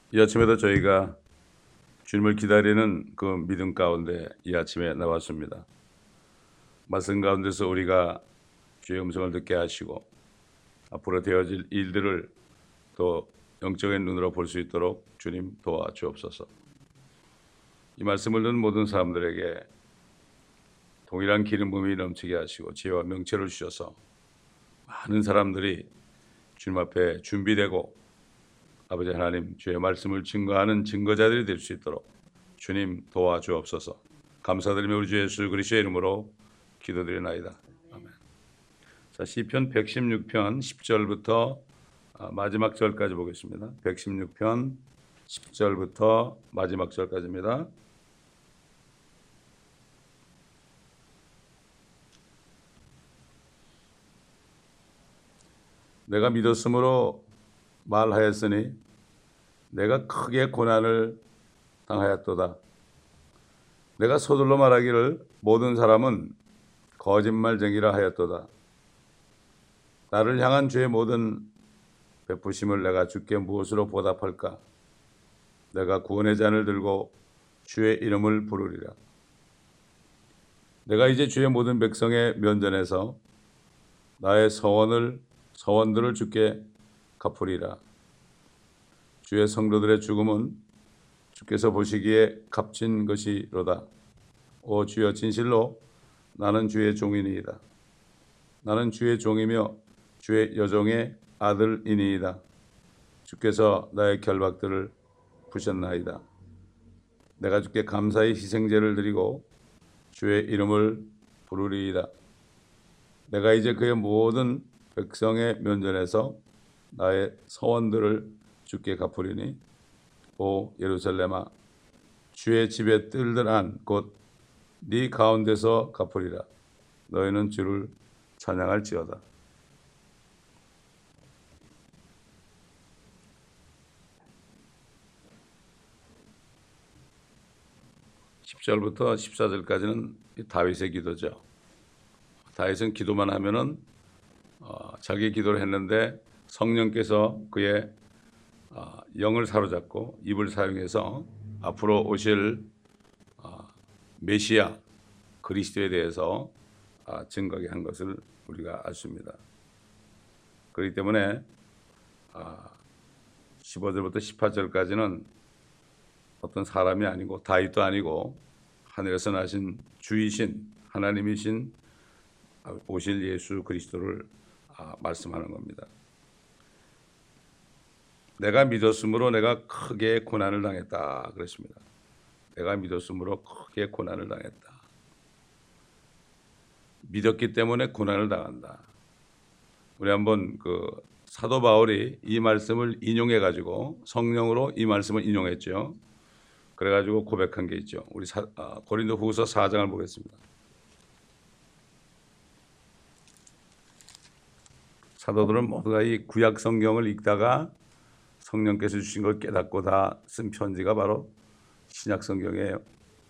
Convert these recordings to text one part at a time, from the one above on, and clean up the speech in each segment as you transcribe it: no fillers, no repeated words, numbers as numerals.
이 아침에도 저희가 주님을 기다리는 그 믿음 가운데 이 아침에 나왔습니다. 말씀 가운데서 우리가 주의 음성을 듣게 하시고 앞으로 되어질 일들을 더 영적인 눈으로 볼 수 있도록 주님 도와주옵소서. 이 말씀을 듣는 모든 사람들에게 동일한 기름 부음이 넘치게 하시고 지혜와 명철을 주셔서 많은 사람들이 주님 앞에 준비되고 아버지 하나님 주의 말씀을 증거하는 증거자들이 될 수 있도록 주님 도와주옵소서. 감사드리며 우리 주 예수 그리스도의 이름으로 기도드리나이다. 아멘. 자, 시편 116편 10절부터 마지막 절까지 보겠습니다. 116편 10절부터 마지막 절까지입니다. 내가 믿었으므로 말하였으니 내가 크게 고난을 당하였도다. 내가 서둘러 말하기를 모든 사람은 거짓말쟁이라 하였도다. 나를 향한 주의 모든 베푸심을 내가 주께 무엇으로 보답할까? 내가 구원의 잔을 들고 주의 이름을 부르리라. 내가 이제 주의 모든 백성의 면전에서 나의 서원들을 주께 갚으리라. 주의 성도들의 죽음은 주께서 보시기에 값진 것이로다. 오 주여, 진실로 나는 주의 종이니이다. 나는 주의 종이며 주의 여종의 아들이니이다. 주께서 나의 결박들을 푸셨나이다. 내가 주께 감사의 희생제를 드리고 주의 이름을 부르리이다. 내가 이제 그의 모든 백성의 면전에서 나의 서원들을 주께 갚으리니 오 예루살렘아, 주의 집에 뜰들 안 곧 네 가운데서 갚으리라. 너희는 주를 찬양할지어다. 10절부터 14절까지는 다윗의 기도죠. 다윗은 기도만 하면은 자기 기도를 했는데 성령께서 그의 영을 사로잡고 입을 사용해서 앞으로 오실 메시아 그리스도에 대해서 증거하게 한 것을 우리가 알습니다. 그렇기 때문에 15절부터 18절까지는 어떤 사람이 아니고 다윗도 아니고 하늘에서 나신 주이신 하나님이신 오실 예수 그리스도를 말씀하는 겁니다. 내가 믿었으므로 내가 크게 고난을 당했다 그랬습니다. 내가 믿었으므로 크게 고난을 당했다. 믿었기 때문에 고난을 당한다. 우리 한번 사도 바울이 이 말씀을 인용해 가지고 성령으로 이 말씀을 인용했죠. 그래 가지고 고백한 게 있죠. 우리 고린도후서 4장을 보겠습니다. 사도들은 모두가 이 구약 성경을 읽다가 성령께서 주신 걸 깨닫고 다 쓴 편지가 바로 신약 성경이에요.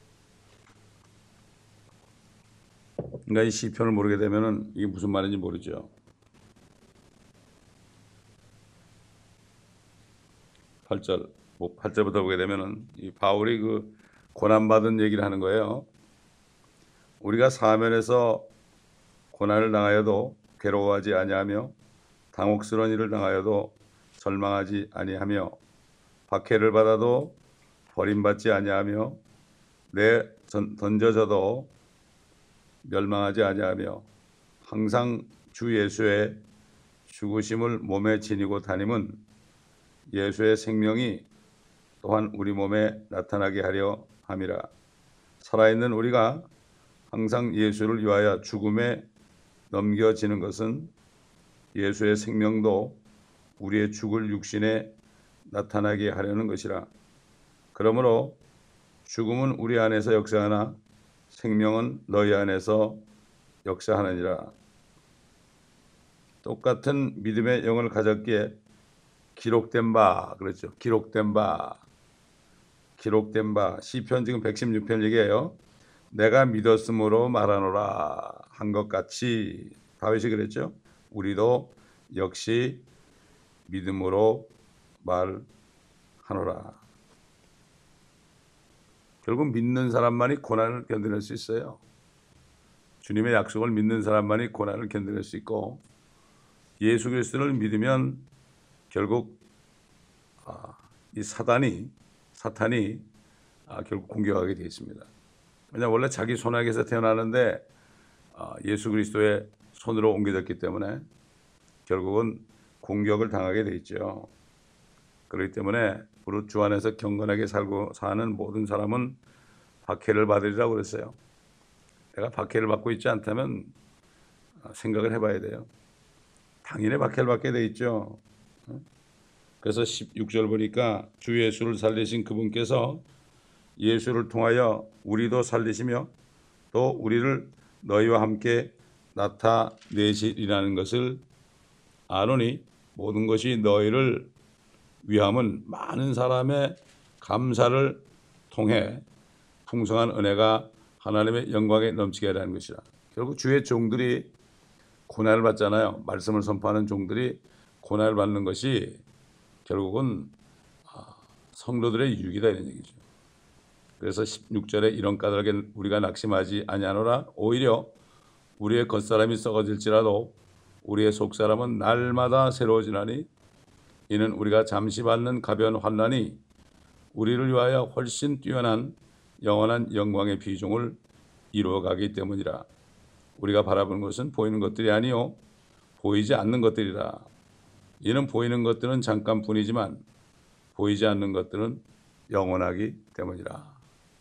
그러니까 이 시편을 모르게 되면은 이게 무슨 말인지 모르죠. 8절부터 보게 되면은 이 바울이 고난받은 얘기를 하는 거예요. 우리가 사면에서 고난을 당하여도 괴로워하지 아니하며 당혹스러운 일을 당하여도 절망하지 아니하며 박해를 받아도 버림받지 아니하며 던져져도 멸망하지 아니하며 항상 주 예수의 죽으심을 몸에 지니고 다님은 예수의 생명이 또한 우리 몸에 나타나게 하려 함이라. 살아있는 우리가 항상 예수를 위하여 죽음에 넘겨지는 것은 예수의 생명도 우리의 죽을 육신에 나타나게 하려는 것이라. 그러므로 죽음은 우리 안에서 역사하나 생명은 너희 안에서 역사하느니라. 똑같은 믿음의 영을 가졌기에 기록된 바 그랬죠. 기록된 바 시편 지금 116편 얘기해요. 내가 믿었으므로 말하노라 한 것 같이 다윗이 그랬죠. 우리도 역시 믿음으로 말하는 하노라. 결국 믿는 사람만이 고난을 견뎌낼 수 있어요. 주님의 약속을 믿는 사람만이 고난을 견뎌낼 수 있고, 예수 그리스도를 믿으면 결국 이 사탄이 결국 공격하게 되어 있습니다. 왜냐하면 원래 자기 손아귀에서 태어나는데 예수 그리스도의 손으로 옮겨졌기 때문에 결국은 공격을 당하게 되어 있죠. 그렇기 때문에 주 안에서 경건하게 살고 사는 모든 사람은 박해를 받으리라고 그랬어요. 내가 박해를 받고 있지 않다면 생각을 해봐야 돼요. 당연히 박해를 받게 돼 있죠. 그래서 16절 보니까 주 예수를 살리신 그분께서 예수를 통하여 우리도 살리시며 또 우리를 너희와 함께 나타내시리라는 것을 아노니 모든 것이 너희를 위함은 많은 사람의 감사를 통해 풍성한 은혜가 하나님의 영광에 넘치게 하라는 것이라. 결국 주의 종들이 고난을 받잖아요. 말씀을 선포하는 종들이 고난을 받는 것이 결국은 성도들의 유익이다 이런 얘기죠. 그래서 16절에 이런 까닭에 우리가 낙심하지 아니하노라. 오히려 우리의 겉사람이 썩어질지라도 우리의 속사람은 날마다 새로워지나니 이는 우리가 잠시 받는 가벼운 환난이 우리를 위하여 훨씬 뛰어난 영원한 영광의 비중을 이루어가기 때문이라. 우리가 바라보는 것은 보이는 것들이 아니요 보이지 않는 것들이라. 이는 보이는 것들은 잠깐뿐이지만 보이지 않는 것들은 영원하기 때문이라.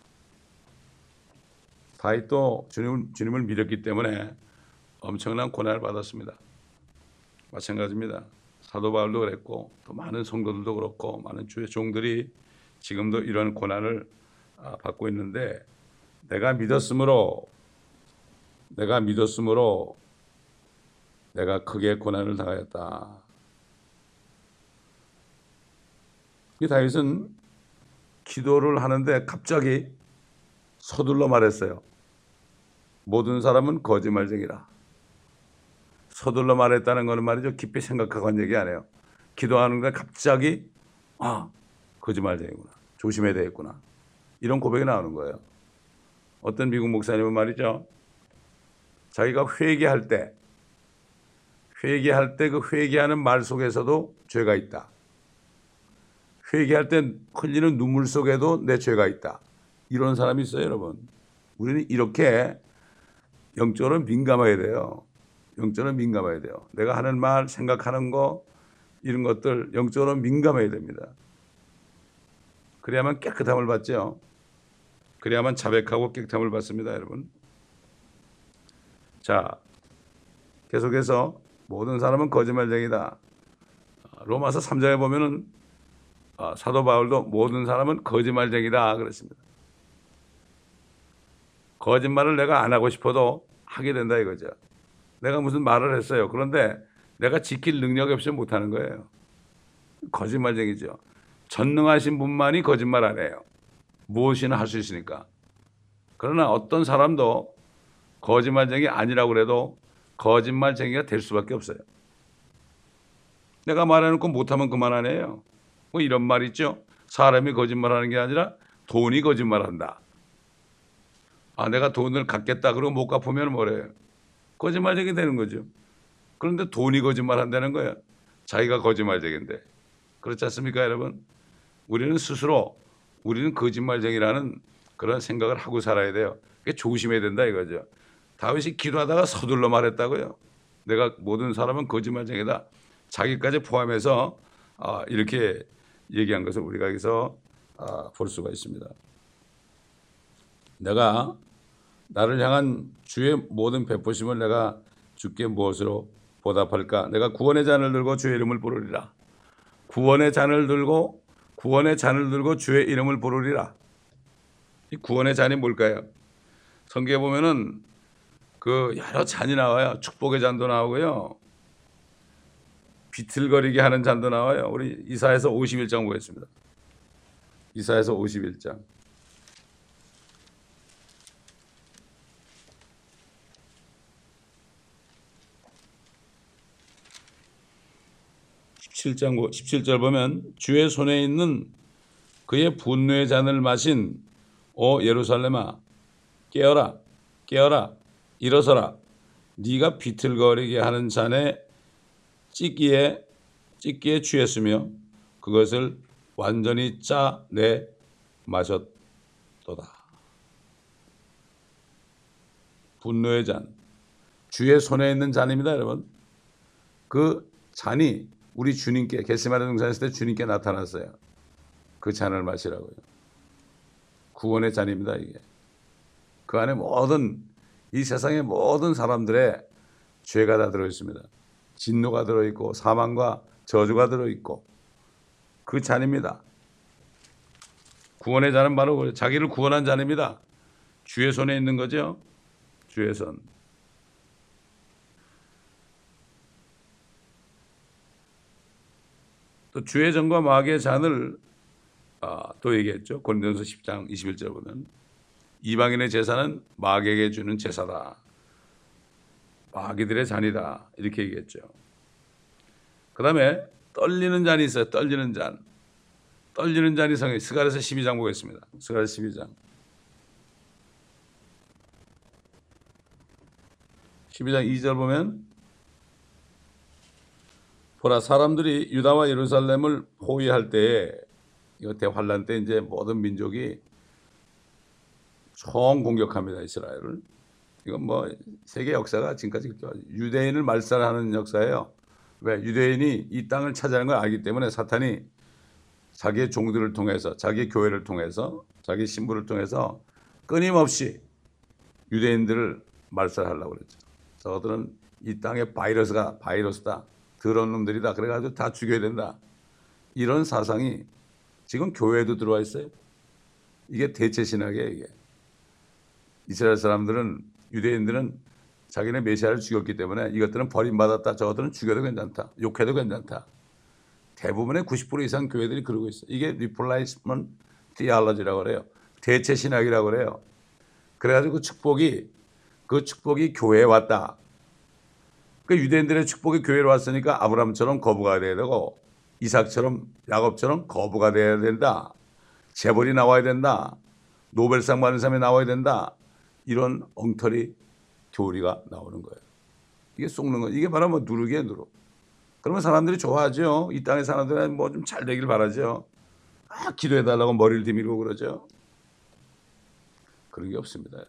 다윗도 주님을 믿었기 때문에 엄청난 고난을 받았습니다. 마찬가지입니다. 사도 바울도 그랬고 또 많은 성도들도 그렇고 많은 주의 종들이 지금도 이런 고난을 받고 있는데 내가 믿었으므로 내가 크게 고난을 당하였다. 이 다윗은 기도를 하는데 갑자기 서둘러 말했어요. 모든 사람은 거짓말쟁이라. 서둘러 말했다는 것은 말이죠. 깊이 생각하고 한 얘기 아니에요. 기도하는데 갑자기 거짓말쟁이구나. 조심해야 되겠구나. 이런 고백이 나오는 거예요. 어떤 미국 목사님은 말이죠. 자기가 회개할 때 그 회개하는 말 속에서도 죄가 있다. 회개할 때 흘리는 눈물 속에도 내 죄가 있다. 이런 사람이 있어요, 여러분. 우리는 이렇게 영적으로 민감해야 돼요. 영적으로 민감해야 돼요. 내가 하는 말, 생각하는 거 이런 것들 영적으로 민감해야 됩니다. 그래야만 깨끗함을 받죠. 그래야만 자백하고 깨끗함을 받습니다, 여러분. 자, 계속해서 모든 사람은 거짓말쟁이다. 로마서 3장에 보면은 사도 바울도 모든 사람은 거짓말쟁이다 그랬습니다. 거짓말을 내가 안 하고 싶어도 하게 된다 이거죠. 내가 무슨 말을 했어요. 그런데 내가 지킬 능력이 없으면 못하는 거예요. 거짓말쟁이죠. 전능하신 분만이 거짓말 안 해요. 무엇이나 할 수 있으니까. 그러나 어떤 사람도 거짓말쟁이 아니라고 해도 거짓말쟁이가 될 수밖에 없어요. 내가 말해놓고 못하면 그만 안 해요. 뭐 이런 말 있죠. 사람이 거짓말하는 게 아니라 돈이 거짓말한다. 내가 돈을 갚겠다 그러고 못 갚으면 뭐래요? 거짓말쟁이 되는 거죠. 그런데 돈이 거짓말한다는 거예요. 자기가 거짓말쟁인데. 그렇지 않습니까, 여러분? 우리는 스스로 우리는 거짓말쟁이라는 그런 생각을 하고 살아야 돼요. 그게 조심해야 된다 이거죠. 다윗이 기도하다가 서둘러 말했다고요. 내가 모든 사람은 거짓말쟁이다. 자기까지 포함해서 이렇게 얘기한 것을 우리가 여기서 볼 수가 있습니다. 내가 나를 향한 주의 모든 베푸심을 내가 주께 무엇으로 보답할까? 내가 구원의 잔을 들고 주의 이름을 부르리라. 구원의 잔을 들고 주의 이름을 부르리라. 이 구원의 잔이 뭘까요? 성경에 보면은 그 여러 잔이 나와요. 축복의 잔도 나오고요. 비틀거리게 하는 잔도 나와요. 우리 이사야서 51장 보겠습니다. 이사야서 51장. 17절 보면 주의 손에 있는 그의 분노의 잔을 마신 오 예루살렘아 깨어라 깨어라 일어서라 네가 비틀거리게 하는 잔에 찢기에 취했으며 그것을 완전히 짜내 마셨도다. 분노의 잔, 주의 손에 있는 잔입니다, 여러분. 그 잔이 우리 주님께 겟세마네 동산에 있을 때 주님께 나타났어요. 그 잔을 마시라고요. 구원의 잔입니다, 이게. 그 안에 모든 이 세상의 모든 사람들의 죄가 다 들어있습니다. 진노가 들어있고 사망과 저주가 들어있고 그 잔입니다. 구원의 잔은 바로 자기를 구원한 잔입니다. 주의 손에 있는 거죠. 주의 손. 또 주의 전과 마귀의 잔을 또 얘기했죠. 고린도전서 10장 21절 보면 이방인의 제사는 마귀에게 주는 제사다. 마귀들의 잔이다. 이렇게 얘기했죠. 그 다음에 떨리는 잔이 있어요. 떨리는 잔. 떨리는 잔이 성경 스가랴서 12장 보겠습니다. 스가랴서 12장. 12장 2절 보면 보라 사람들이 유다와 예루살렘을 포위할 때에 이거 대환란 때 이제 모든 민족이 총 공격합니다. 이스라엘을. 이건 뭐 세계 역사가 지금까지 유대인을 말살하는 역사예요. 왜? 유대인이 이 땅을 차지하는 걸 알기 때문에 사탄이 자기의 종들을 통해서 자기의 교회를 통해서 자기 신부를 통해서 끊임없이 유대인들을 말살하려고 그랬죠. 저들은 이 땅의 바이러스다. 더러운 놈들이다. 그래가지고 다 죽여야 된다. 이런 사상이 지금 교회에도 들어와 있어요. 이게 대체 신학이에요. 이게. 이스라엘 사람들은 유대인들은 자기네 메시아를 죽였기 때문에 이것들은 버림받았다. 저것들은 죽여도 괜찮다. 욕해도 괜찮다. 대부분의 90% 이상 교회들이 그러고 있어요. 이게 리플레이스먼트 디알러지라고 그래요. 대체 신학이라고 그래요. 그래가지고 그 축복이 교회에 왔다. 그 유대인들의 축복이 교회로 왔으니까 아브라함처럼 거부가 돼야 되고 이삭처럼 야곱처럼 거부가 돼야 된다. 재벌이 나와야 된다. 노벨상 받는 사람이 나와야 된다. 이런 엉터리 교리가 나오는 거예요. 이게 속는 거. 이게 바로 뭐 누르기에 누르. 그러면 사람들이 좋아하죠. 이 땅의 사람들은 뭐 좀 잘 되길 바라죠. 기도해달라고 머리를 디밀고 그러죠. 그런 게 없습니다.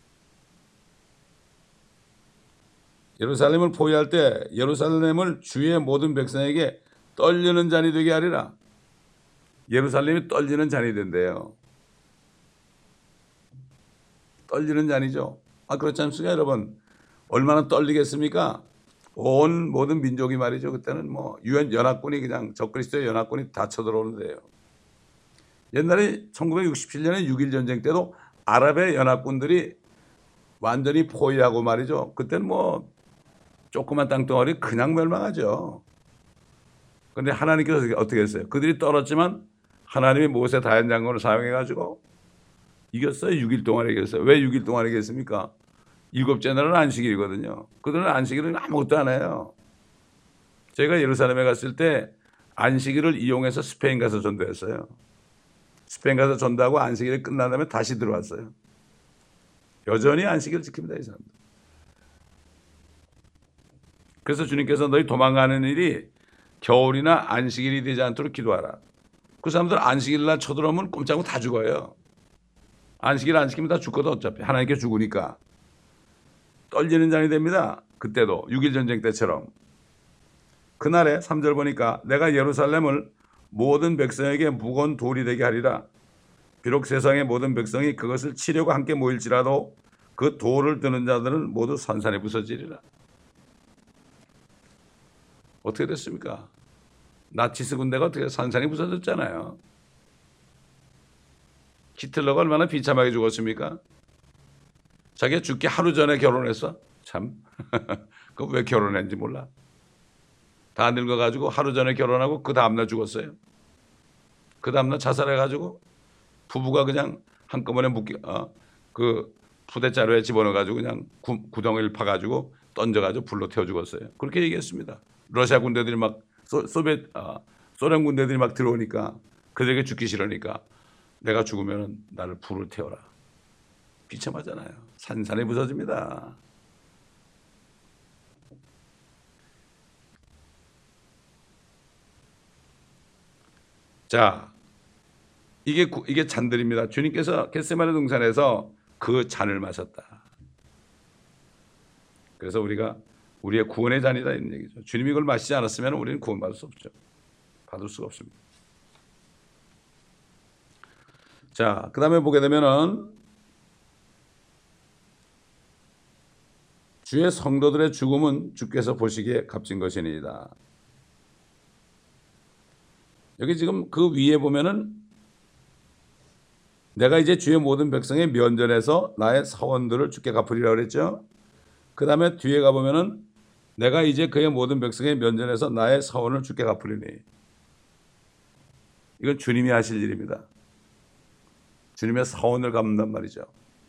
예루살렘을 포위할 때 예루살렘을 주의 모든 백성에게 떨리는 잔이 되게 하리라. 예루살렘이 떨리는 잔이 된대요. 떨리는 잔이죠. 그렇지 않습니까, 여러분? 얼마나 떨리겠습니까? 온 모든 민족이 말이죠. 그때는 뭐 유엔 연합군이 그냥 적그리스도의 연합군이 다 쳐들어오는데요. 옛날에 1967년에 6.1 전쟁 때도 아랍의 연합군들이 완전히 포위하고 말이죠. 그때는 뭐 조그만 땅덩어리 그냥 멸망하죠. 그런데 하나님께서 어떻게 했어요? 그들이 떨었지만 하나님이 모세 다연 장군을 사용해가지고 이겼어요. 6일 동안 이겼어요. 왜 6일 동안 이겼습니까? 일곱째 날은 안식일이거든요. 그들은 안식일은 아무것도 안 해요. 제가 예루살렘에 갔을 때 안식일을 이용해서 스페인 가서 전도했어요. 스페인 가서 전도하고 안식일이 끝난 다음에 다시 들어왔어요. 여전히 안식일을 지킵니다, 이 사람들. 그래서 주님께서 너희 도망가는 일이 겨울이나 안식일이 되지 않도록 기도하라. 그 사람들 안식일 날 쳐들어오면 꼼짝고 다 죽어요. 안식일 안 지키면 다 죽거든 어차피. 하나님께 죽으니까. 떨리는 잔이 됩니다. 그때도 6.1 전쟁 때처럼. 그날에 3절 보니까 내가 예루살렘을 모든 백성에게 무거운 돌이 되게 하리라. 비록 세상의 모든 백성이 그것을 치려고 함께 모일지라도 그 돌을 드는 자들은 모두 산산에 부서지리라. 어떻게 됐습니까? 나치스 군대가 어떻게 산산이 부서졌잖아요. 히틀러가 얼마나 비참하게 죽었습니까? 자기가 죽기 하루 전에 결혼했어. 참. 그 왜 결혼했는지 몰라. 다 늙어가지고 하루 전에 결혼하고 그 다음날 죽었어요. 그 다음날 자살해가지고 부부가 그냥 한꺼번에 그 부대자루에 집어넣어가지고 그냥 구덩이를 파가지고 던져가지고 불로 태워 죽었어요. 그렇게 얘기했습니다. 러시아 군대들이 막 소련 군대들이 막 들어오니까 그들에게 죽기 싫으니까 내가 죽으면 나를 불을 태워라. 비참하잖아요. 산산이 부서집니다. 자, 이게 잔들입니다. 주님께서 겟세마네 동산에서 그 잔을 마셨다. 그래서 우리가 우리의 구원의 잔이다 이런 얘기죠. 주님이 이걸 마시지 않았으면 우리는 구원받을 수 없죠. 받을 수가 없습니다. 자, 그 다음에 보게 되면은 주의 성도들의 죽음은 주께서 보시기에 값진 것이니이다. 여기 지금 그 위에 보면은 내가 이제 주의 모든 백성의 면전에서 나의 사원들을 주께 갚으리라 그랬죠. 그 다음에 뒤에 가보면은 내가 이제 그의 모든 백성의 면전에서 나의 사원을 주께 갚으리니. 이건 주님이 하실 일입니다. 주님의 사원을 갚는단 말이죠.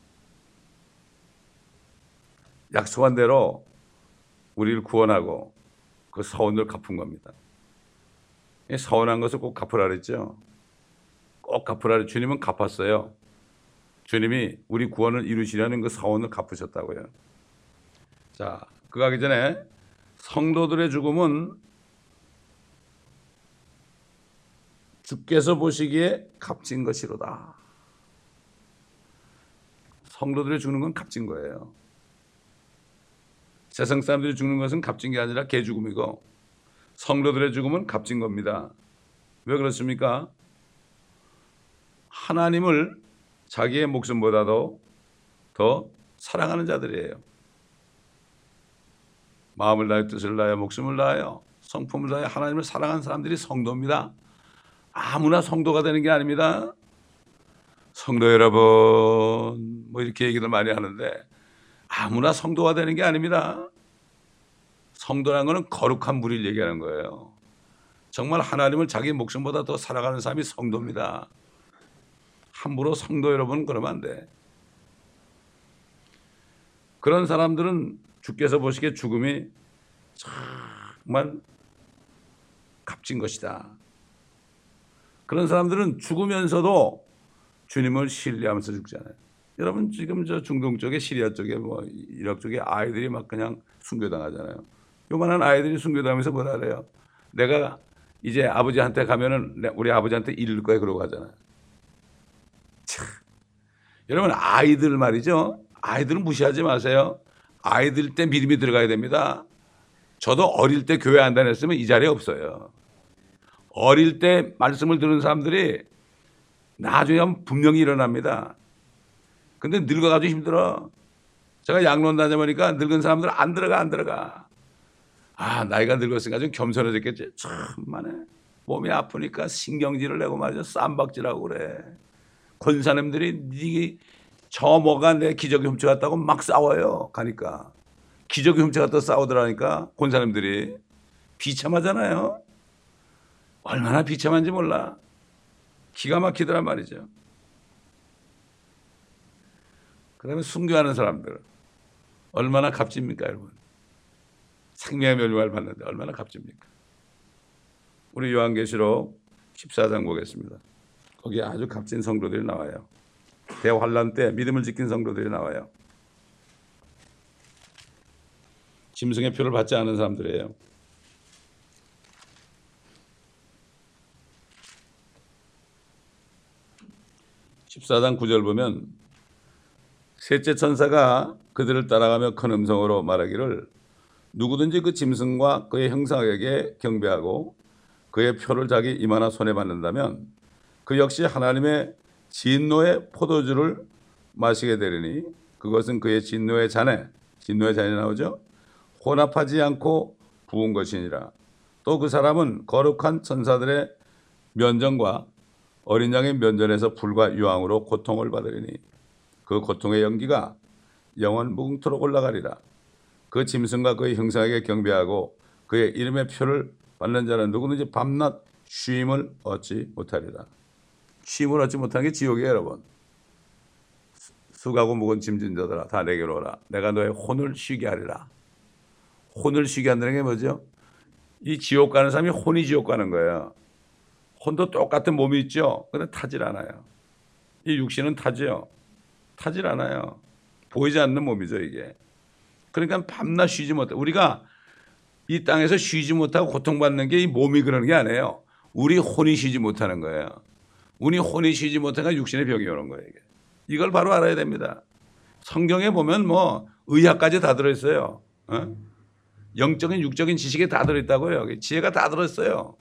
약속한 대로 우리를 구원하고 그 사원을 갚은 겁니다. 사원한 것을 꼭 갚으라 그랬죠. 꼭 갚으라 그랬죠. 주님은 갚았어요. 주님이 우리 구원을 이루시려는 그 사원을 갚으셨다고요. 자, 그거 하기 전에 성도들의 죽음은 주께서 보시기에 값진 것이로다. 성도들의 죽는 건 값진 거예요. 세상 사람들이 죽는 것은 값진 게 아니라 개 죽음이고 성도들의 죽음은 값진 겁니다. 왜 그렇습니까? 하나님을 자기의 목숨보다도 더 사랑하는 자들이에요. 마음을 다하여 뜻을 다하여 목숨을 다하여 성품을 다하여 하나님을 사랑하는 사람들이 성도입니다. 아무나 성도가 되는 게 아닙니다. 성도 여러분 뭐 이렇게 얘기를 많이 하는데 아무나 성도가 되는 게 아닙니다. 성도라는 것은 거룩한 무리를 얘기하는 거예요. 정말 하나님을 자기 목숨보다 더 살아가는 사람이 성도입니다. 함부로 성도 여러분 그러면 안 돼. 그런 사람들은 주께서 보시기에 죽음이 정말 값진 것이다. 그런 사람들은 죽으면서도 주님을 신뢰하면서 죽잖아요. 여러분 지금 저 중동 쪽에 시리아 쪽에 뭐 이라크 쪽에 아이들이 막 그냥 순교당하잖아요. 요만한 아이들이 순교당하면서 뭐라 그래요? 내가 이제 아버지한테 가면은 우리 아버지한테 이를 거야 그러고 가잖아요. 참. 여러분 아이들 말이죠. 아이들은 무시하지 마세요. 아이들 때 믿음이 들어가야 됩니다. 저도 어릴 때 교회 안 다녔으면 이 자리에 없어요. 어릴 때 말씀을 들은 사람들이 나중에 하면 분명히 일어납니다. 근데 늙어가지고 힘들어. 제가 양론 다녀보니까 늙은 사람들은 안 들어가. 아, 나이가 늙었으니까 좀 겸손해졌겠지. 참만해. 몸이 아프니까 신경질을 내고 말이죠. 쌈박질하고 그래. 권사님들이 저 뭐가 내 기저귀 훔쳐갔다고 막 싸워요. 가니까. 기저귀 훔쳐갔다 싸우더라니까 권사님들이. 비참하잖아요. 얼마나 비참한지 몰라. 기가 막히더란 말이죠. 그 다음에 순교하는 사람들 얼마나 값집니까 여러분. 생명의 멸망을 받는데 얼마나 값집니까. 우리 요한계시록 14장 보겠습니다. 거기에 아주 값진 성도들이 나와요. 대환란 때 믿음을 지킨 성도들이 나와요. 짐승의 표를 받지 않은 사람들이에요. 14장 9절 보면 셋째 천사가 그들을 따라가며 큰 음성으로 말하기를 누구든지 그 짐승과 그의 형상에게 경배하고 그의 표를 자기 이마나 손에 받는다면 그 역시 하나님의 진노의 포도주를 마시게 되리니 그것은 그의 진노의 잔에 나오죠. 혼합하지 않고 부은 것이니라. 또 그 사람은 거룩한 천사들의 면전과 어린 양의 면전에서 불과 유황으로 고통을 받으리니 그 고통의 연기가 영원 무궁토록 올라가리라. 그 짐승과 그의 형상에게 경배하고 그의 이름의 표를 받는 자는 누구든지 밤낮 쉼을 얻지 못하리라. 쉼을 얻지 못하는 게 지옥이에요 여러분. 수고하고 무거운 짐진 자들아 다 내게로 오라. 내가 너의 혼을 쉬게 하리라. 혼을 쉬게 한다는 게 뭐죠? 이 지옥 가는 사람이 혼이 지옥 가는 거예요. 혼도 똑같은 몸이 있죠. 근데 타질 않아요. 이 육신은 타죠. 타질 않아요. 보이지 않는 몸이죠, 이게. 그러니까 밤낮 쉬지 못해. 우리가 이 땅에서 쉬지 못하고 고통받는 게 이 몸이 그러는 게 아니에요. 우리 혼이 쉬지 못하는 거예요. 우리 혼이 쉬지 못하니까 육신의 병이 오는 거예요, 이게. 이걸 바로 알아야 됩니다. 성경에 보면 뭐 의학까지 다 들어있어요. 어? 영적인 육적인 지식이 다 들어있다고요. 지혜가 다 들어있어요.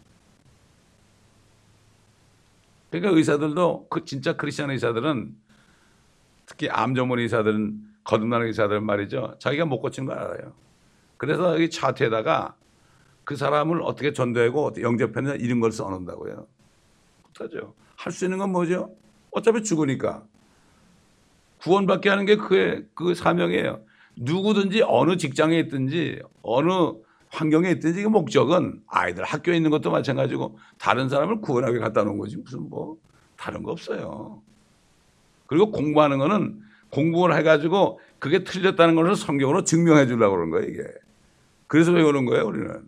그러니까 의사들도 그 진짜 크리스찬 의사들은 특히 암 전문 의사들은 거듭나는 의사들은 말이죠. 자기가 못 고친 걸 알아요. 그래서 여기 차트에다가 그 사람을 어떻게 전도하고 영접했느냐 이런 걸 써놓는다고요. 못하죠. 할 수 있는 건 뭐죠? 어차피 죽으니까. 구원받게 하는 게 그 사명이에요. 누구든지 어느 직장에 있든지 어느 환경에 있든지 그 목적은 아이들 학교에 있는 것도 마찬가지고 다른 사람을 구원하게 갖다 놓은 거지 무슨 뭐 다른 거 없어요. 그리고 공부하는 거는 공부를 해가지고 그게 틀렸다는 것을 성경으로 증명해 주려고 그러는 거예요, 이게. 그래서 외우는 거예요, 우리는.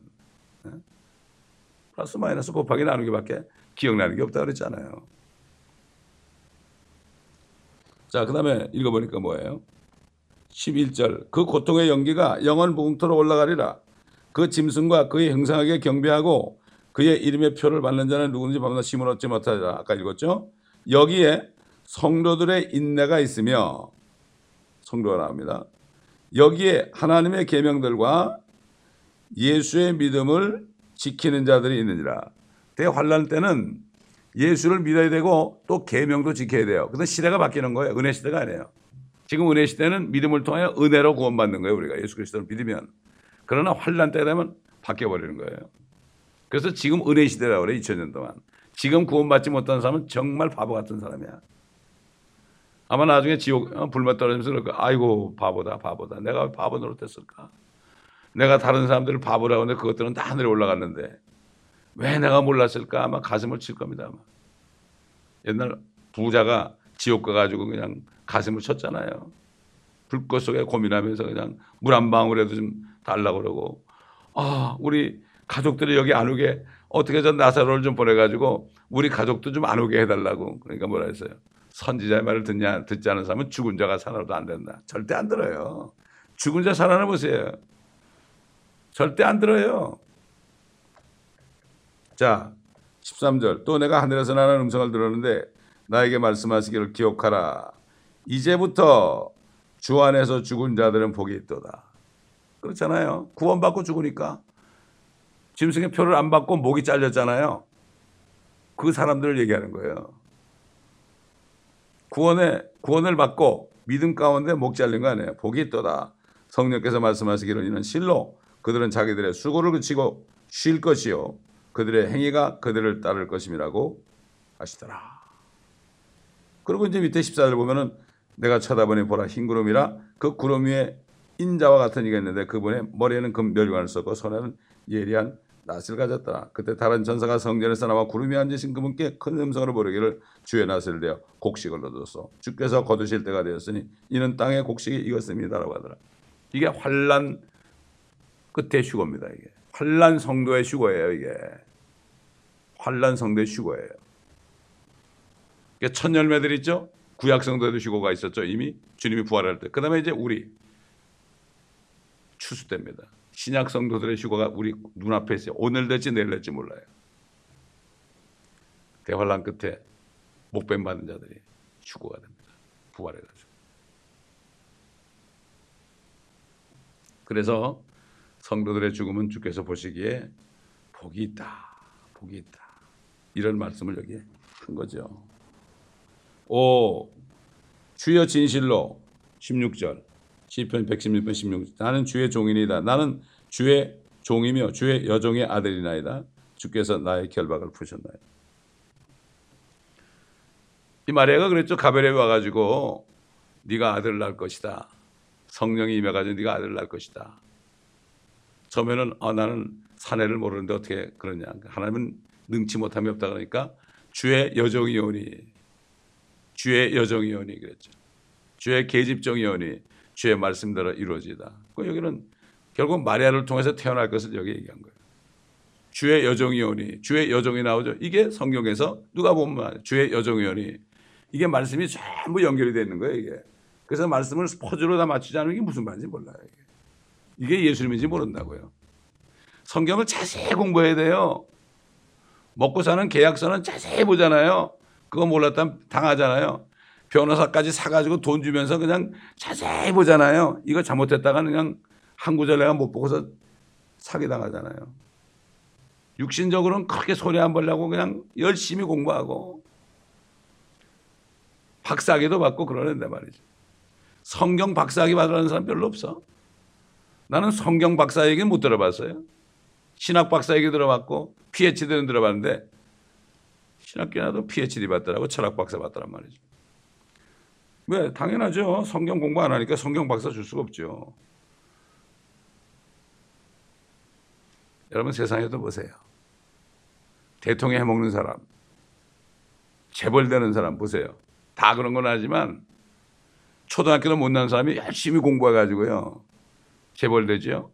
플러스 마이너스 곱하기 나누기밖에 기억나는 게 없다 그랬잖아요. 자, 그 다음에 읽어보니까 뭐예요? 11절. 그 고통의 연기가 영원 무궁토로 올라가리라. 그 짐승과 그의 형상에게 경배하고 그의 이름의 표를 받는 자는 누구든지 밤낮 쉼을 얻지 못하리라. 아까 읽었죠? 여기에 성도들의 인내가 있으며 성도가 나옵니다. 여기에 하나님의 계명들과 예수의 믿음을 지키는 자들이 있느니라. 대환란 때는 예수를 믿어야 되고 또 계명도 지켜야 돼요. 근데 시대가 바뀌는 거예요. 은혜 시대가 아니에요. 지금 은혜 시대는 믿음을 통해 은혜로 구원받는 거예요. 우리가 예수 그리스도를 믿으면. 그러나 환란 때 되면 바뀌어버리는 거예요. 그래서 지금 은혜 시대라고 그래요. 2000년 동안. 지금 구원받지 못한 사람은 정말 바보 같은 사람이야. 아마 나중에 지옥 불맛 떨어지면서 그럴 거야. 아이고 바보다 바보다. 내가 왜 바보 노릇했을까. 내가 다른 사람들을 바보라고 하는데 그것들은 다 하늘에 올라갔는데 왜 내가 몰랐을까 아마 가슴을 칠 겁니다. 아마. 옛날 부자가 지옥 가가지고 그냥 가슴을 쳤잖아요. 불꽃 속에 고민하면서 그냥 물 한 방울에도 좀 달라고 그러고 우리 가족들이 여기 안 오게 어떻게 전 나사로를 좀 보내가지고 우리 가족도 좀 안 오게 해달라고. 그러니까 뭐라 했어요. 선지자의 말을 듣지 않은 사람은 죽은 자가 살아도 안 된다. 절대 안 들어요. 죽은 자 살아나 보세요. 절대 안 들어요. 자, 13절. 또 내가 하늘에서 나는 음성을 들었는데 나에게 말씀하시기를 기억하라. 이제부터 주 안에서 죽은 자들은 복이 있도다. 그렇잖아요. 구원받고 죽으니까. 짐승의 표를 안 받고 목이 잘렸잖아요. 그 사람들을 얘기하는 거예요. 구원을 받고 믿음 가운데 목 잘린 거 아니에요. 복이 있도다. 성령께서 말씀하시기를 이는 실로 그들은 자기들의 수고를 그치고 쉴 것이요 그들의 행위가 그들을 따를 것임이라고 하시더라. 그리고 이제 밑에 14절 보면은 내가 쳐다보니 보라 흰 구름이라 그 구름 위에 인자와 같은 이가 있는데 그분의 머리에는 금 멸관을 썼고 손에는 예리한 낫을 가졌더라. 그때 다른 전사가 성전에서 나와 구름에 앉으신 그분께 큰 음성으로 부르기를 주의 낫을 대어 곡식을 얻었소. 주께서 거두실 때가 되었으니 이는 땅의 곡식이 익었습니다라고 하더라. 이게 환난 끝의 휴거입니다. 이게 환난 성도의 휴거예요. 이게 환난 성도의 휴거예요. 첫 열매들 있죠. 구약 성도에도 휴거가 있었죠. 이미 주님이 부활할 때. 그 다음에 이제 우리 추수 때입니다. 신약 성도들의 휴거가 우리 눈앞에 있어요. 오늘 될지 내일 될지 몰라요. 대환란 끝에 목뱀 받은 자들이 휴거가 됩니다. 부활해가지고. 그래서 성도들의 죽음은 주께서 보시기에 복이 있다. 복이 있다. 이런 말씀을 여기에 한 거죠. 주여 진실로 16절 시편 116편 16절 나는 주의 종이니이다. 나는 주의 종이며 주의 여종의 아들이나이다. 주께서 나의 결박을 푸셨나이다. 이 마리아가 그랬죠. 가벨에 와가지고 네가 아들을 낳을 것이다. 성령이 임해가지고 네가 아들을 낳을 것이다. 처음에는 나는 사내를 모르는데 어떻게 그러냐. 하나님은 능치 못함이 없다 그러니까 주의 여종이오니 주의 여종이오니 그랬죠. 주의 계집종이오니 주의 말씀대로 이루어지다. 여기는 결국 마리아를 통해서 태어날 것을 여기 얘기한 거예요. 주의 여종이오니, 주의 여종이 나오죠. 이게 성경에서 누가 보면 주의 여종이오니, 이게 말씀이 전부 연결이 되어 있는 거예요. 이게. 그래서 말씀을 퍼즐로 다 맞추지 않으면 이게 무슨 말인지 몰라요. 이게 예수님인지 모른다고요. 성경을 자세히 공부해야 돼요. 먹고 사는 계약서는 자세히 보잖아요. 그거 몰랐다면 당하잖아요. 변호사까지 사가지고 돈 주면서 그냥 자세히 보잖아요. 이거 잘못했다가 그냥 한 구절 내가 못 보고서 사기당하잖아요. 육신적으로는 크게 소리 안 벌려고 그냥 열심히 공부하고 박사학위도 받고 그러는데 말이죠. 성경 박사학위 받으라는 사람 별로 없어. 나는 성경 박사 얘기는 못 들어봤어요. 신학 박사 얘기 들어봤고 PhD는 들어봤는데 신학교나도 PhD 받더라고. 철학 박사 받더란 말이죠. 왜? 당연하죠. 성경 공부 안 하니까 성경 박사 줄 수가 없죠. 여러분 세상에도 보세요. 대통령 해먹는 사람, 재벌되는 사람 보세요. 다 그런 건 아니지만 초등학교도 못 나온 사람이 열심히 공부해가지고요. 재벌되죠.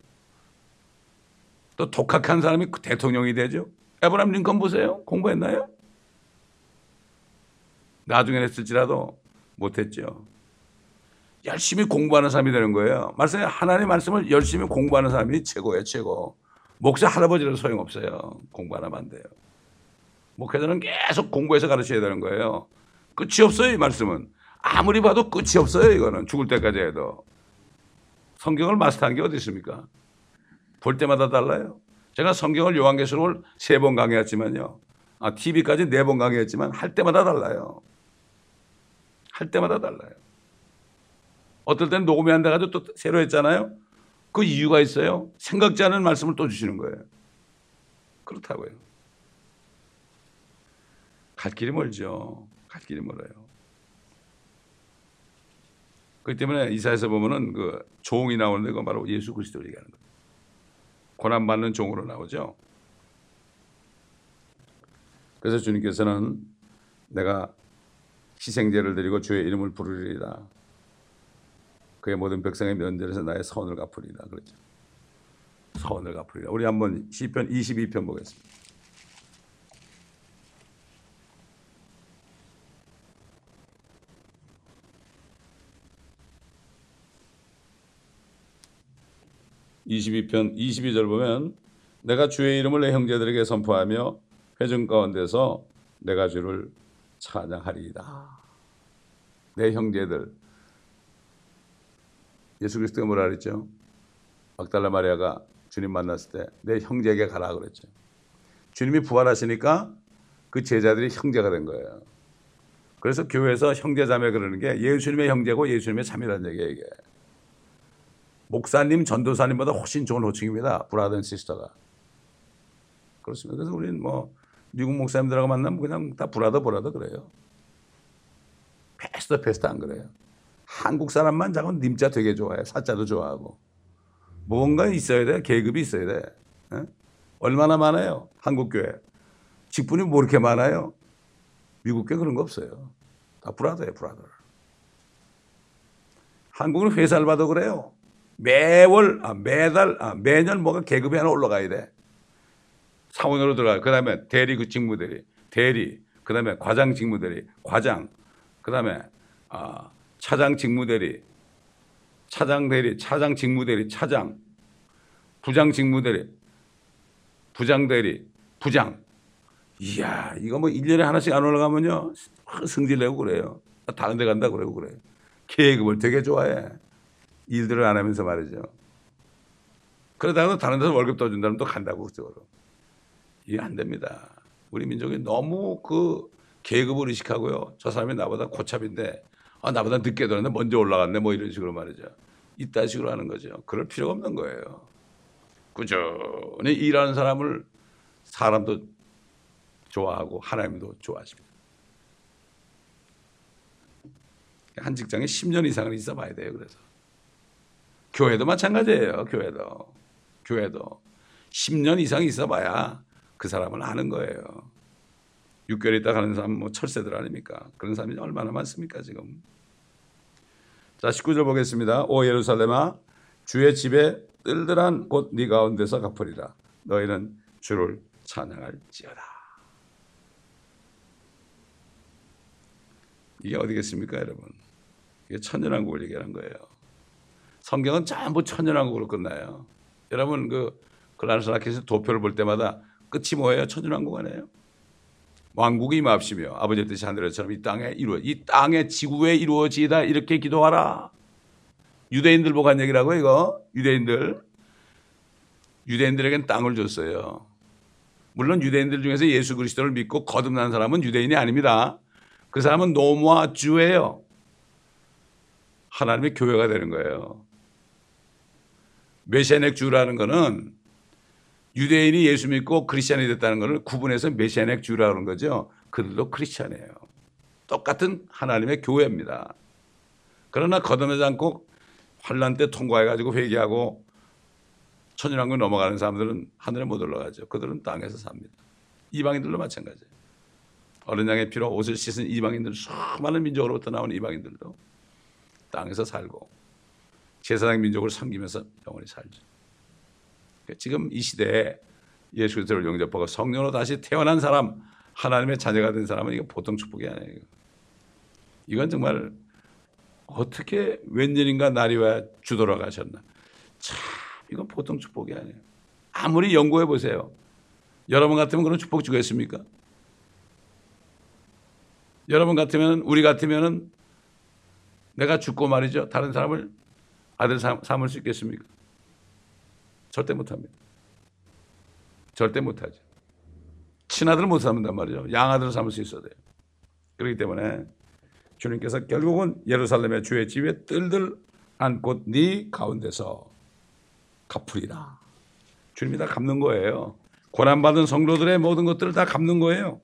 또 독학한 사람이 대통령이 되죠. 에브라임 링컨 보세요. 공부했나요? 나중에 했을지라도 못했죠. 열심히 공부하는 사람이 되는 거예요. 말씀에 하나님의 말씀을 열심히 공부하는 사람이 최고예요. 최고. 목사 할아버지라도 소용없어요. 공부 안 하면 안 돼요. 목회자는 계속 공부해서 가르쳐야 되는 거예요. 끝이 없어요. 이 말씀은. 아무리 봐도 끝이 없어요. 이거는 죽을 때까지 해도. 성경을 마스터한 게 어디 있습니까? 볼 때마다 달라요. 제가 성경을 요한계시록을 3번 강의했지만요. TV까지 4번 강의했지만 할 때마다 달라요. 할 때마다 달라요. 어떨 땐 녹음이 안 돼가지고 또 새로 했잖아요. 그 이유가 있어요. 생각지 않은 말씀을 또 주시는 거예요. 그렇다고요. 갈 길이 멀죠. 갈 길이 멀어요. 그렇기 때문에 이사야서 보면은 그 종이 나오는데 그건 바로 예수 그리스도를 얘기하는 거예요. 고난받는 종으로 나오죠. 그래서 주님께서는 내가 희생제를 드리고 주의 이름을 부르리라. 그의 모든 백성의 면전에서 나의 서원을 갚으리라. 그렇죠. 서원을 갚으리라. 우리 한번 시편 22편 보겠습니다. (22편) 22절 보면 내가 주의 이름을 내 형제들에게 선포하며 회중 가운데서 내가 주를 찬양하리이다. 내 형제들. 예수 그리스도가 뭐라 그랬죠? 막달라 마리아가 주님 만났을 때 내 형제에게 가라 그랬죠. 주님이 부활하시니까 그 제자들이 형제가 된 거예요. 그래서 교회에서 형제자매 그러는 게 예수님의 형제고 예수님의 자매라는 얘기예요. 이게. 목사님, 전도사님보다 훨씬 좋은 호칭입니다. 브라더 앤 시스터가. 그렇습니다. 그래서 우리는 뭐 미국 목사님들하고 만나면 그냥 다 브라더 그래요. 패스터 안 그래요. 한국 사람만 자꾸 님자 되게 좋아해. 사자도 좋아하고. 뭔가 있어야 돼. 계급이 있어야 돼. 에? 얼마나 많아요. 한국 교회. 직분이 뭐 이렇게 많아요. 미국 교회 그런 거 없어요. 다 브라더예요. 브라더. 한국은 회사를 봐도 그래요. 매년 뭐가 계급이 하나 올라가야 돼. 사원으로 들어가요. 그 다음에 대리 그 직무대리, 그 다음에 과장 직무대리, 과장, 그 다음에 차장 직무대리, 차장 대리, 차장 직무대리, 차장, 부장 직무대리, 부장 대리, 부장. 이야, 이거 뭐 1년에 하나씩 안 올라가면요. 승질 내고 그래요. 다른 데 간다 그러고 그래요. 계급을 되게 좋아해. 일들을 안 하면서 말이죠. 그러다가 다른 데서 월급 더 준다면 또 간다고 그쪽으로. 이게 안 됩니다. 우리 민족이 너무 그 계급을 의식하고요. 저 사람이 나보다 고참인데 나보다 늦게 들었는데 먼저 올라갔네 뭐 이런 식으로 말이죠. 이딴 식으로 하는 거죠. 그럴 필요가 없는 거예요. 꾸준히 일하는 사람을 사람도 좋아하고 하나님도 좋아하십니다. 한 직장에 10년 이상은 있어 봐야 돼요. 그래서 교회도 마찬가지예요. 교회도 10년 이상 있어 봐야 그 사람을 아는 거예요. 6개월 있다 가는 사람 뭐 철새들 아닙니까? 그런 사람이 얼마나 많습니까 지금. 자 19절 보겠습니다. 오 예루살렘아 주의 집에 뜰뜰한 곳 네 가운데서 갚으리라. 너희는 주를 찬양할지어다. 이게 어디겠습니까, 여러분? 이게 천연왕국을 얘기하는 거예요. 성경은 전부 천연왕국으로 끝나요. 여러분 글라스라켓에서 도표를 볼 때마다 끝이 뭐예요? 천연왕국 아니에요? 왕국이 임합시며 아버지의 뜻이 하늘에처럼 이 땅의 지구에 이루어지이다 이렇게 기도하라. 유대인들 보고 한 얘기라고 이거. 유대인들에겐 땅을 줬어요. 물론 유대인들 중에서 예수 그리스도를 믿고 거듭난 사람은 유대인이 아닙니다. 그 사람은 노모아 주예요. 하나님의 교회가 되는 거예요. 메시아닉 주라는 거는 유대인이 예수 믿고 크리스찬이 됐다는 것을 구분해서 메시아닉 주라는 그런 거죠. 그들도 크리스찬이에요. 똑같은 하나님의 교회입니다. 그러나 거듭나지 않고 환난 때 통과해가지고 회개하고 천연왕국 넘어가는 사람들은 하늘에 못 올라가죠. 그들은 땅에서 삽니다. 이방인들도 마찬가지예요. 어린 양의 피로 옷을 씻은 이방인들, 수많은 민족으로부터 나온 이방인들도 땅에서 살고 제사장 민족을 섬기면서 영원히 살죠. 지금 이 시대에 예수 그리스도를 영접하고 성령으로 다시 태어난 사람, 하나님의 자녀가 된 사람은 이거 보통 축복이 아니에요. 이건 정말 어떻게 웬일인가 날이 와 주도록 하셨나. 참 이건 보통 축복이 아니에요. 아무리 연구해 보세요. 여러분 같으면 그런 축복 주겠습니까? 여러분 같으면, 우리 같으면은 내가 죽고 말이죠. 다른 사람을 아들 삼을 수 있겠습니까? 절대 못합니다. 절대 못하죠. 친아들을 못 삼는단 말이죠. 양아들을 삼을 수 있어야 돼요. 그렇기 때문에 주님께서 결국은 예루살렘의 주의 집에 뜰들 안고 네 가운데서 갚으리라. 주님이 다 갚는 거예요. 고난받은 성도들의 모든 것들을 다 갚는 거예요.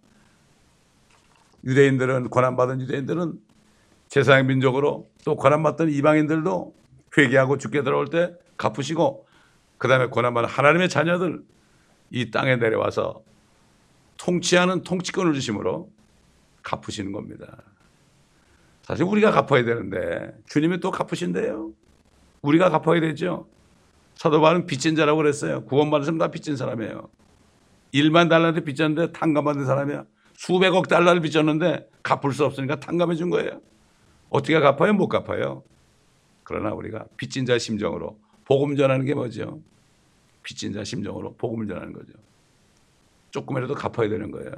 고난받은 유대인들은 제사장 민족으로, 또 고난받던 이방인들도 회개하고 죽게 들어올 때 갚으시고, 그 다음에 고난받은 하나님의 자녀들 이 땅에 내려와서 통치하는 통치권을 주심으로 갚으시는 겁니다. 사실 우리가 갚아야 되는데 주님이 또 갚으신대요. 우리가 갚아야 되죠. 사도 바울은 빚진 자라고 그랬어요. 구원받으면 다 빚진 사람이에요. 1만 달러한테 빚졌는데 탕감받은 사람이야. 수백억 달러를 빚졌는데 갚을 수 없으니까 탕감해 준 거예요. 어떻게 갚아요? 못 갚아요. 그러나 우리가 빚진 자 심정으로 복음 전하는 게 뭐죠? 빚진 자 심정으로 복음을 전하는 거죠. 조금이라도 갚아야 되는 거예요.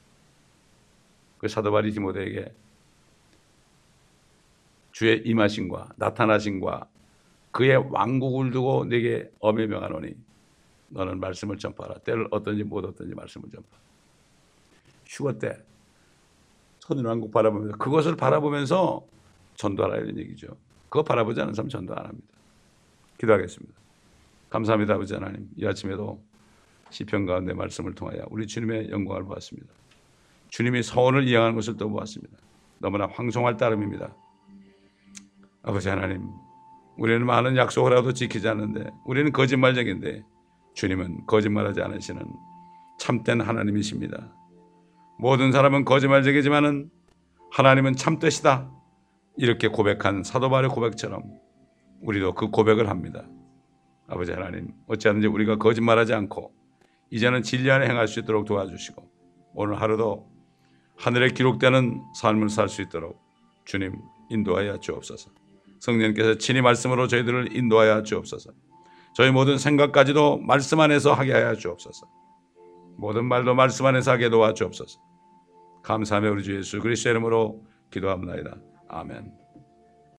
그 사도 바울이 디모데에게 주의 임하심과 나타나심과 그의 왕국을 두고 내게 엄히 명하노니 너는 말씀을 전파하라. 때를 얻든지 못 얻든지 말씀을 전파하라. 휴거 때 천연왕국 바라보면서, 그것을 바라보면서 전도하라 이런 얘기죠. 그거 바라보지 않는 사람 전도 안 합니다. 기도하겠습니다. 감사합니다. 아버지 하나님, 이 아침에도 시편 가운데 말씀을 통하여 우리 주님의 영광을 보았습니다. 주님이 서원을 이행하는 것을 또 보았습니다. 너무나 황송할 따름입니다. 아버지 하나님, 우리는 많은 약속을 하고도 지키지 않는데, 우리는 거짓말쟁인데 주님은 거짓말하지 않으시는 참된 하나님이십니다. 모든 사람은 거짓말쟁이지만은 하나님은 참되시다. 이렇게 고백한 사도 바울의 고백처럼 우리도 그 고백을 합니다. 아버지 하나님, 어찌하든지 우리가 거짓말하지 않고 이제는 진리 안에 행할 수 있도록 도와주시고, 오늘 하루도 하늘에 기록되는 삶을 살 수 있도록 주님 인도하여 주옵소서. 성령님께서 친히 말씀으로 저희들을 인도하여 주옵소서. 저희 모든 생각까지도 말씀 안에서 하게 하여 주옵소서. 모든 말도 말씀 안에서 하게 도와 주옵소서. 감사하며 우리 주 예수 그리스도의 이름으로 기도합니다. 아멘.